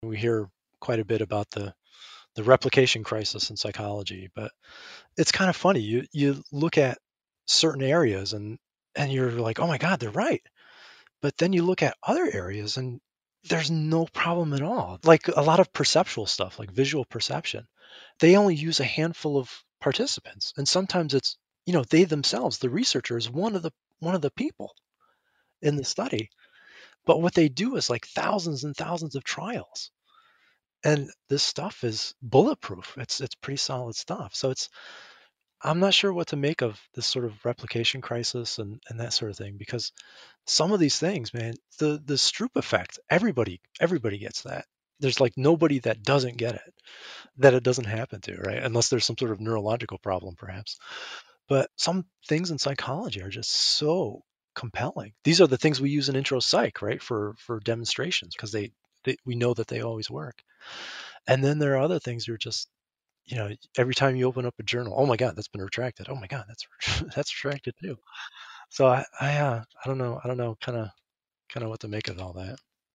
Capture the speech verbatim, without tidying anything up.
We hear quite a bit about the the replication crisis in psychology, but it's kind of funny. You you look at certain areas and and you're like, "Oh my god, they're right." But then you look at other areas and there's no problem at all. Like a lot of perceptual stuff, like visual perception, they only use a handful of participants, and sometimes it's, you know, they themselves, the researcher is one of the one of the people in the study. But what they do is like thousands and thousands of trials. And this stuff is bulletproof. It's it's pretty solid stuff. So it's I'm not sure what to make of this sort of replication crisis and and that sort of thing because some of these things, man, the the Stroop effect, everybody everybody gets that. There's like nobody that doesn't get it, that it doesn't happen to, right? Unless there's some sort of neurological problem, perhaps. But some things in psychology are just so compelling. These are the things we use in intro psych, right, for for demonstrations because they, they we know that they always work. And then there are other things you're just, you know, every time you open up a journal, oh my God, that's been retracted. Oh my God, that's that's retracted too. So I I uh, I don't know I don't know kind of kind of what to make of all that.